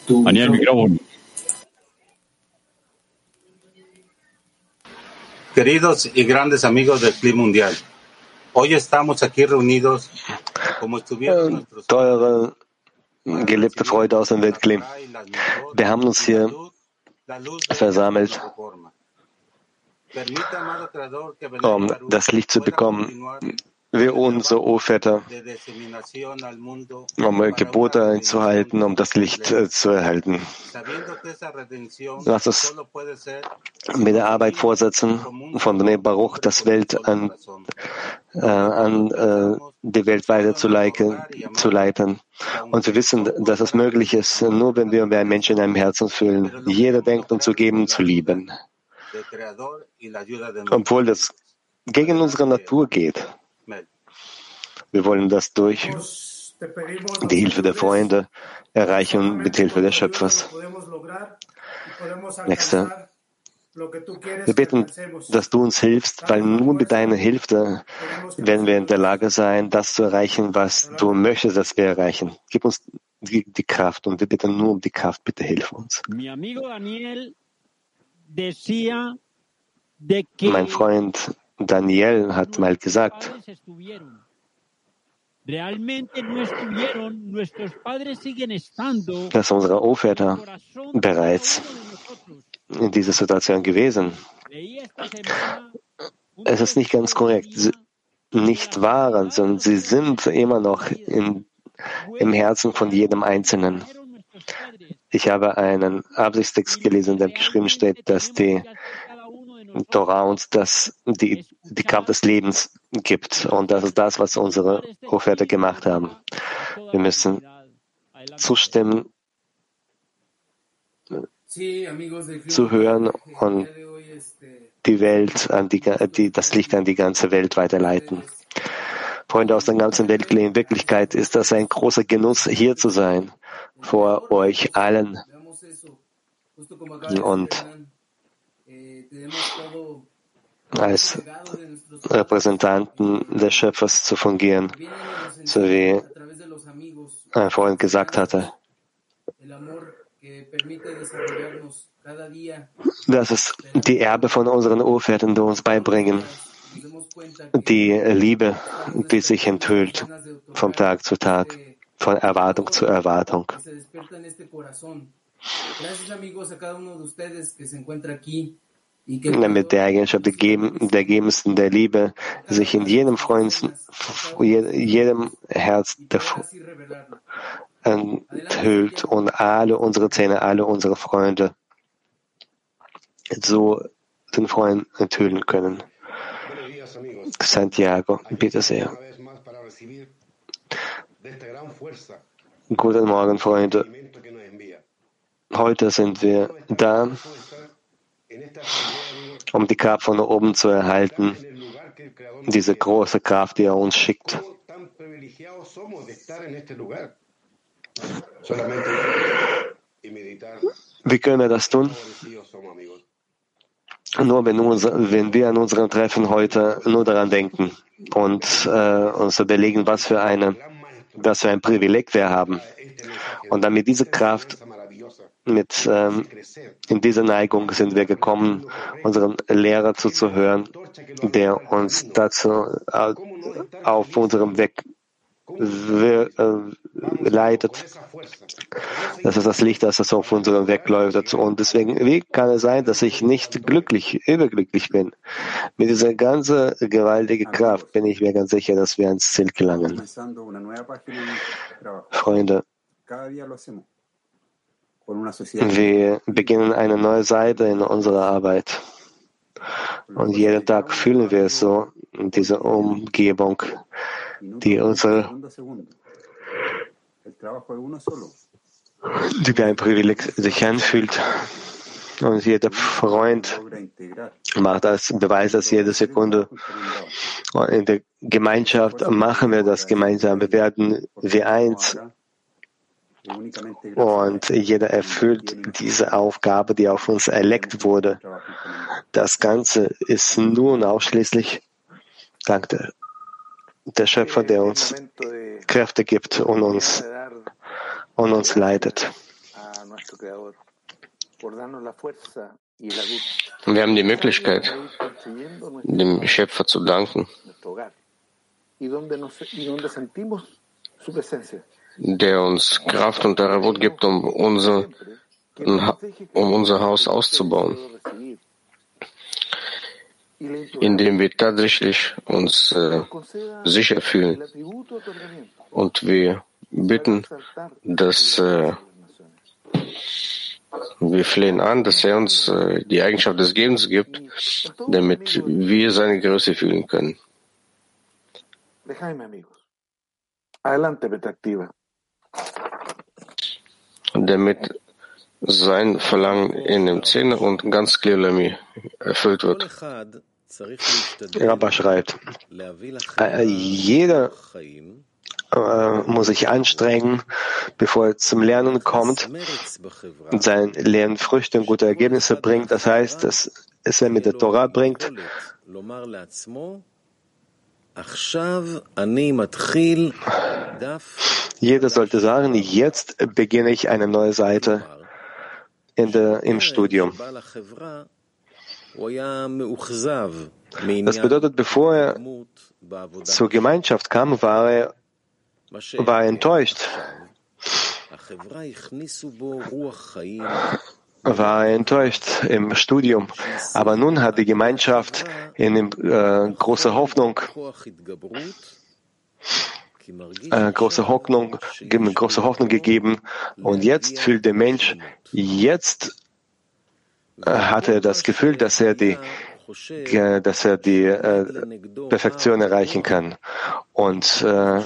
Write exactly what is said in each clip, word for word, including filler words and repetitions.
Daniel, micrófono. Queridos y grandes amigos del Clima Mundial, hoy estamos aquí reunidos como estuvieron nuestros Teure, geliebte Freunde aus dem Weltklim. Wir haben uns hier versammelt, um das Licht zu bekommen, wie unsere Urväter, um Gebote einzuhalten, um das Licht äh, zu erhalten. Lass uns mit der Arbeit vorsetzen, von Bnei Baruch das Welt an, äh, an äh, die Welt weiter zu, leiten, zu leiten. Und wir wissen, dass es möglich ist, nur wenn wir einen Menschen in einem Herzen fühlen. Jeder denkt, um zu geben, zu lieben. Obwohl das gegen unsere Natur geht. Wir wollen das durch die Hilfe der Freunde erreichen mit Hilfe des Schöpfers. Nächster. Wir bitten, dass du uns hilfst, weil nur mit deiner Hilfe werden wir in der Lage sein, das zu erreichen, was du möchtest, dass wir erreichen. Gib uns die, die Kraft und wir bitten nur um die Kraft. Bitte hilf uns. Mein Freund Daniel hat mal gesagt, dass unsere Urväter bereits in dieser Situation gewesen. Es ist nicht ganz korrekt, sie nicht waren, sondern sie sind immer noch in, im Herzen von jedem Einzelnen. Ich habe einen Absichtstext gelesen, in dem geschrieben steht, dass die Torah uns das, die, die Kraft des Lebens gibt. Und das ist das, was unsere Urväter gemacht haben. Wir müssen zustimmen, zu hören und die Welt an die, die, das Licht an die ganze Welt weiterleiten. Freunde aus der ganzen Welt, in Wirklichkeit ist das ein großer Genuss, hier zu sein, vor euch allen. Und als Repräsentanten des Schöpfers zu fungieren, so wie ein Freund gesagt hatte. Das ist die Erbe von unseren Urvätern, die uns beibringen, die Liebe, die sich enthüllt vom Tag zu Tag, von Erwartung zu Erwartung. Mit der Eigenschaft der, Geben, der Gebensten der Liebe sich in jedem Freund, jedem Herz enthüllt und alle unsere Zähne, alle unsere Freunde so den Freund enthüllen können. Santiago, bitte sehr. Guten Morgen, Freunde. Heute sind wir da, um die Kraft von oben zu erhalten, diese große Kraft, die er uns schickt. Wie können wir das tun? Nur wenn, unser, wenn wir an unserem Treffen heute nur daran denken und äh, uns überlegen, was für, eine, was für ein Privileg wir haben. Und dann mit dieser Kraft, mit ähm, in dieser Neigung sind wir gekommen, unseren Lehrer zuzuhören, der uns dazu äh, auf unserem Weg wir, äh, leitet. Das ist das Licht, das es auf unserem Weg läuft. Und deswegen, wie kann es sein, dass ich nicht glücklich, überglücklich bin? Mit dieser ganzen gewaltigen Kraft bin ich mir ganz sicher, dass wir ans Ziel gelangen. Freunde, wir beginnen eine neue Seite in unserer Arbeit. Und jeden Tag fühlen wir es so, in dieser Umgebung, die unsere, die wie ein Privileg sich anfühlt. Und jeder Freund macht das, beweist das jede Sekunde. Und in der Gemeinschaft machen wir das gemeinsam. Wir werden wie eins. Und jeder erfüllt diese Aufgabe, die auf uns erlegt wurde. Das Ganze ist nur und ausschließlich dank der, der Schöpfer, der uns Kräfte gibt und uns, und uns leitet. Wir haben die Möglichkeit, dem Schöpfer zu danken, der uns Kraft und Taravut gibt, um unser, um unser Haus auszubauen, indem wir tatsächlich uns äh, sicher fühlen. Und wir bitten, dass äh, wir flehen an, dass er uns äh, die Eigenschaft des Gebens gibt, damit wir seine Größe fühlen können. Damit sein Verlangen in dem Zehner und ganz Klirlami erfüllt wird. Rabba schreibt, äh, jeder äh, muss sich anstrengen, bevor er zum Lernen kommt und sein Lernen Früchte und gute Ergebnisse bringt. Das heißt, dass es er mit der Torah bringt. Jeder sollte sagen, jetzt beginne ich eine neue Seite in der, im Studium. Das bedeutet, bevor er zur Gemeinschaft kam, war er, war er enttäuscht. War er enttäuscht im Studium. Aber nun hat die Gemeinschaft in ihm äh, große Hoffnung, äh, große Hoffnung, große Hoffnung gegeben. Und jetzt fühlt der Mensch, jetzt äh, hat er das Gefühl, dass er die, äh, dass er die äh, Perfektion erreichen kann. Und äh,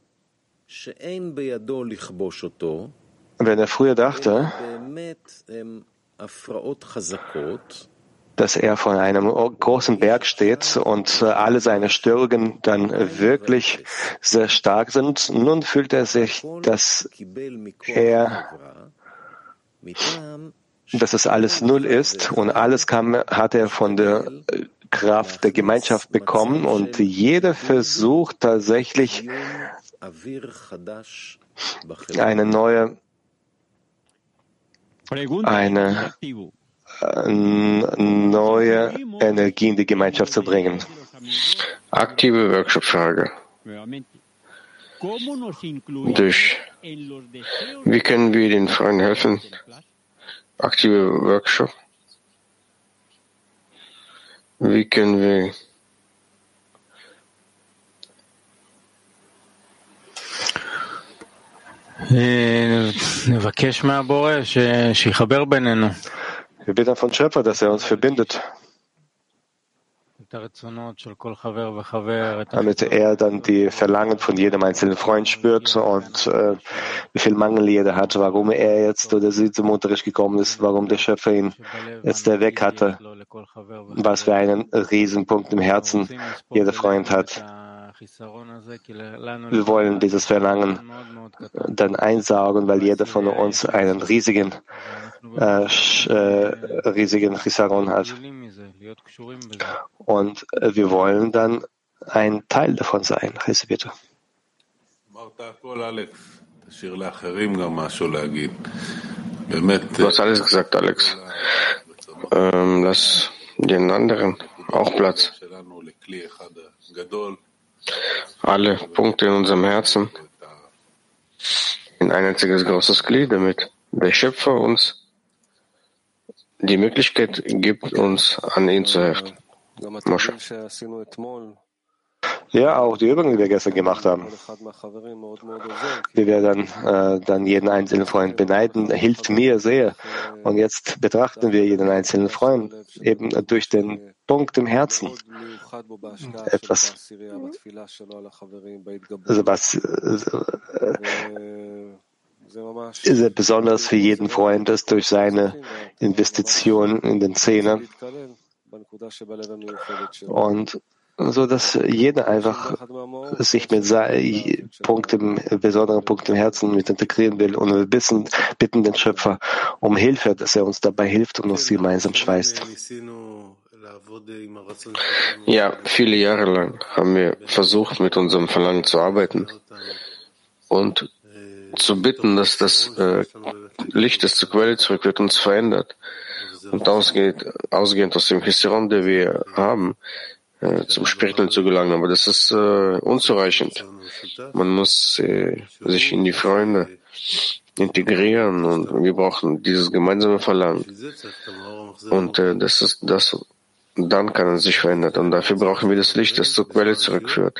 wenn er früher dachte, dass er vor einem großen Berg steht und alle seine Störungen dann wirklich sehr stark sind, nun fühlt er sich, dass er, dass es alles Null ist und alles kam, hat er von der Kraft der Gemeinschaft bekommen und jeder versucht tatsächlich eine neue eine äh, neue Energie in die Gemeinschaft zu bringen. Aktive Workshop-Frage. Durch wie können wir den Freunden helfen? Aktive Workshop. Wie können wir נבקש מהבורא שיחבר בינינו. Wir bitten von Schöpfer, dass er uns verbindet, damit er dann die Verlangen von jedem einzelnen Freund spürt und äh, wie viel Mangel jeder hat, warum er jetzt oder sie zum Unterricht gekommen ist, warum der Schöpfer ihn jetzt weg hatte, was für einen Riesenpunkt im Herzen jeder Freund hat. Wir wollen dieses Verlangen dann einsaugen, weil jeder von uns einen riesigen, äh, äh, riesigen Chisaron hat. Und wir wollen dann ein Teil davon sein. Heiße bitte. Du hast alles gesagt, Alex. Ähm, lass den anderen auch Platz. Alle Punkte in unserem Herzen in ein einziges großes Glied, damit der Schöpfer uns die Möglichkeit gibt, uns an ihn zu heften. Moshe. Ja, auch die Übungen, die wir gestern gemacht haben, die wir dann, äh, dann jeden einzelnen Freund beneiden, hilft mir sehr. Und jetzt betrachten wir jeden einzelnen Freund eben durch den Punkt im Herzen. Etwas, also was äh, sehr besonders für jeden Freund ist durch seine Investition in den Zehner. Und so dass jeder einfach sich mit seinem Punkt im, besonderen Punkt im Herzen mit integrieren will und wir bitten, bitten den Schöpfer um Hilfe, dass er uns dabei hilft und uns gemeinsam schweißt. Ja, viele Jahre lang haben wir versucht, mit unserem Verlangen zu arbeiten und zu bitten, dass das äh, Licht, das zur Quelle zurückführt, uns verändert. Und ausgeht, ausgehend aus dem Chisaron, der wir haben, äh, zum Spirituell zu gelangen. Aber das ist äh, unzureichend. Man muss äh, sich in die Freunde integrieren und wir brauchen dieses gemeinsame Verlangen. Und äh, das ist das, dann kann es sich verändern. Und dafür brauchen wir das Licht, das zur Quelle zurückführt.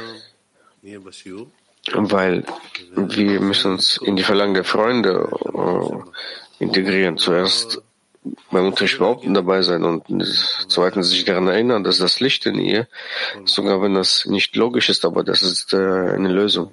Weil wir müssen uns in die Verlangen der Freunde äh, integrieren. Zuerst beim Unterricht überhaupt dabei sein und zweitens sich daran erinnern, dass das Licht in ihr, sogar wenn das nicht logisch ist, aber das ist äh, eine Lösung.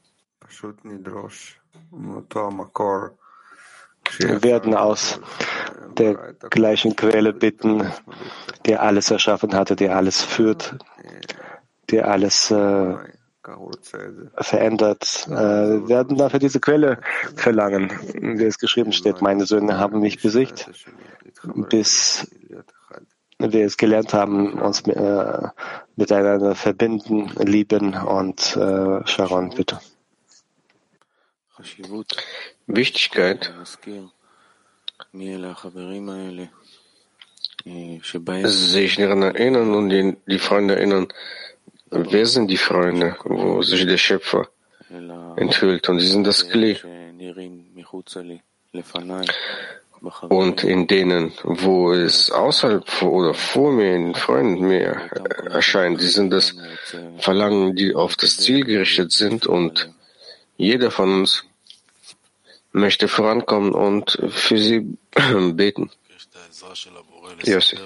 Wir werden aus der gleichen Quelle bitten, die alles erschaffen hatte, die alles führt, die alles äh, verändert, äh, werden dafür diese Quelle verlangen. Wie es geschrieben steht, meine Söhne haben mich besiegt, bis wir es gelernt haben, uns äh, miteinander verbinden, lieben und äh, Sharon, bitte. Wichtigkeit, sich daran erinnern und die, die Freunde erinnern, wer sind die Freunde, wo sich der Schöpfer enthüllt? Und sie sind das Kli. Und in denen, wo es außerhalb oder vor mir, in Freunden mir erscheint, die sind das Verlangen, die auf das Ziel gerichtet sind und jeder von uns möchte vorankommen und für sie beten. Yossi.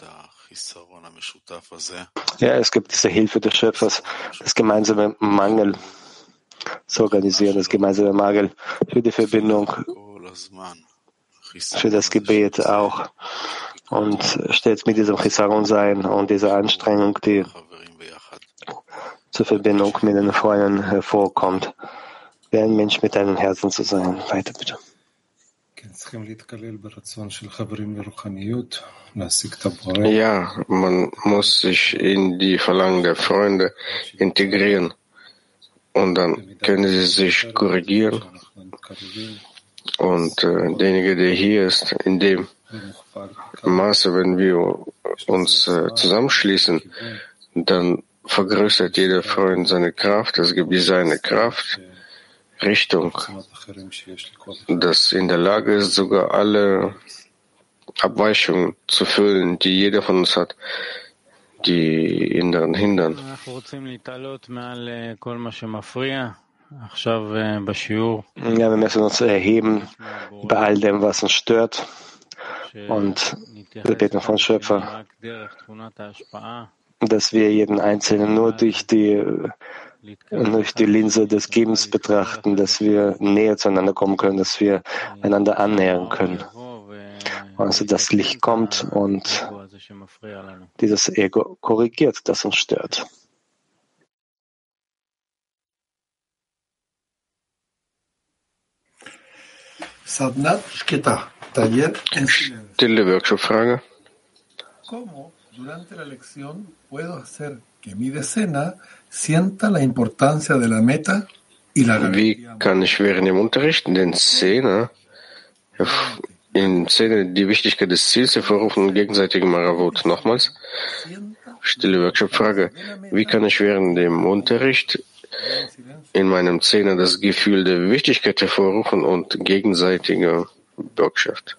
Ja, es gibt diese Hilfe des Schöpfers, das gemeinsame Mangel zu organisieren, das gemeinsame Mangel für die Verbindung, für das Gebet auch und stets mit diesem Chisaron sein und dieser Anstrengung, die zur Verbindung mit den Freunden hervorkommt, wie ein Mensch mit einem Herzen zu sein. Weiter bitte. Ja, man muss sich in die Verlangen der Freunde integrieren und dann können sie sich korrigieren. Und äh, derjenige, der hier ist, in dem Maße, wenn wir uns äh, zusammenschließen, dann vergrößert jeder Freund seine Kraft, es gibt seine Kraft, Richtung, das in der Lage ist, sogar alle Abweichungen zu füllen, die jeder von uns hat, die ihn daran hindern. Ja, wir müssen uns erheben bei all dem, was uns stört. Und wir beten von Schöpfer, dass wir jeden Einzelnen nur durch die, durch die Linse des Gebens betrachten, dass wir näher zueinander kommen können, dass wir einander annähern können. Also das Licht kommt und dieses Ego korrigiert, das uns stört. Stille Workshop-Frage. Durante la lección puedo hacer que mi decena sienta la importancia de la meta y la Wie kann ich während dem Unterricht in den Szene, in Szene die Wichtigkeit des Ziels hervorrufen und gegenseitigen Maravut? Nochmals. Stille Workshop-Frage. Wie kann ich während dem Unterricht in meinem Szene das Gefühl der Wichtigkeit hervorrufen und gegenseitige Bürgschaft?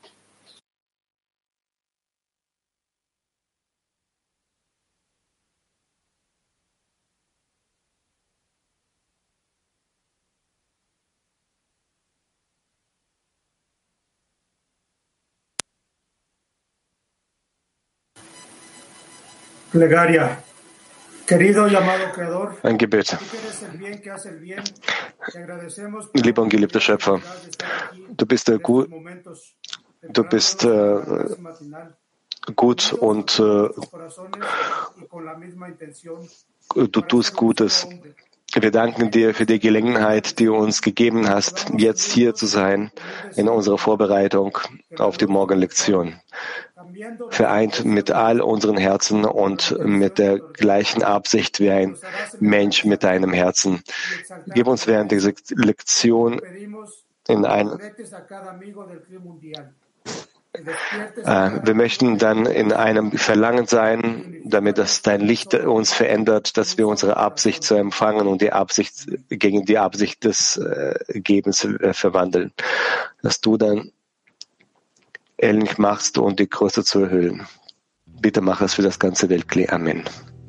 Plegaria. Querido y amado Creador, Ein Gebet. Lieber und geliebter Schöpfer, du bist der Gu du bist äh, gut und äh, du tust Gutes. Wir danken dir für die Gelegenheit, die du uns gegeben hast, jetzt hier zu sein in unserer Vorbereitung auf die Morgenlektion. vereint mit all unseren Herzen und mit der gleichen Absicht wie ein Mensch mit einem Herzen. Gib uns während dieser Lektion in ein Äh, wir möchten dann in einem Verlangen sein, damit das dein Licht uns verändert, dass wir unsere Absicht zu empfangen und die Absicht gegen die Absicht des äh, Gebens äh, verwandeln. Dass du dann ähnlich machst und die Größe zu erhöhen. Bitte mach es für das ganze Weltkli. Amen.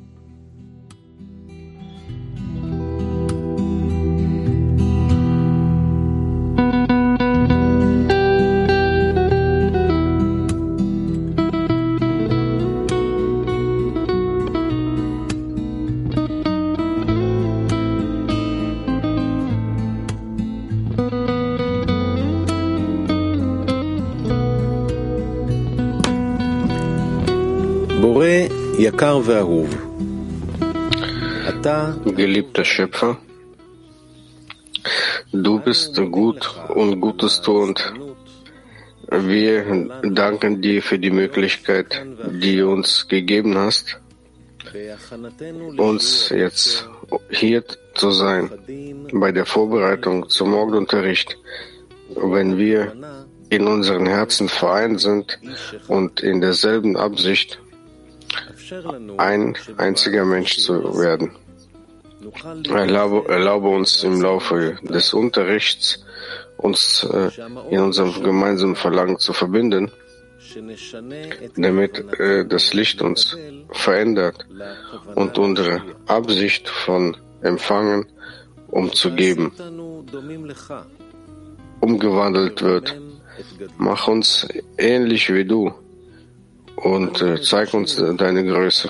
Geliebter Schöpfer, du bist gut und Gutes tuend. Wir danken dir für die Möglichkeit, die du uns gegeben hast, uns jetzt hier zu sein, bei der Vorbereitung zum Morgenunterricht, wenn wir in unseren Herzen vereint sind und in derselben Absicht, ein einziger Mensch zu werden. Erlaube, erlaube uns im Laufe des Unterrichts, uns äh, in unserem gemeinsamen Verlangen zu verbinden, damit äh, das Licht uns verändert und unsere Absicht von Empfangen umzugeben umgewandelt wird. Mach uns ähnlich wie du und äh, zeig uns deine Größe.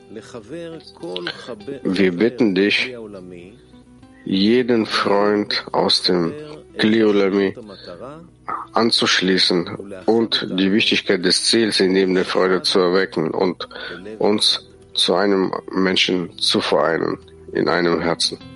Wir bitten dich, jeden Freund aus dem Kli Olami anzuschließen und die Wichtigkeit des Ziels in ihm der Freude zu erwecken und uns zu einem Menschen zu vereinen in einem Herzen.